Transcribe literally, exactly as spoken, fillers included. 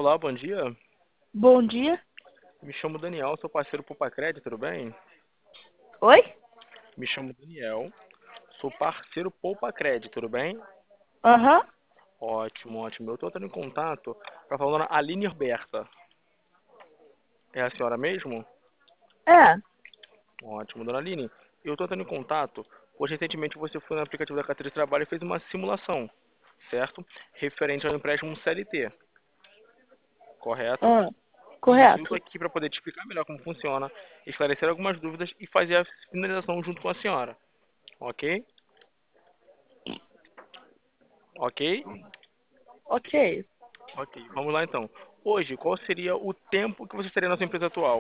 Olá, bom dia. Bom dia. Me chamo Daniel, sou parceiro Poupacred, tudo bem? Oi? Me chamo Daniel, sou parceiro Poupacred, tudo bem? Aham. Ótimo, ótimo. Eu estou entrando em contato para falar da Aline Roberta. É a senhora mesmo? É. Ótimo, dona Aline. Eu estou entrando em contato, pois recentemente você foi no aplicativo da carteira de trabalho e fez uma simulação, certo? Referente ao empréstimo C L T, correto? Ah, Isso, eu estou correto. aqui para poder te explicar melhor como funciona, esclarecer algumas dúvidas e fazer a finalização junto com a senhora, ok? Ok? Ok. Ok, vamos lá então. Hoje, qual seria o tempo que você estaria na sua empresa atual?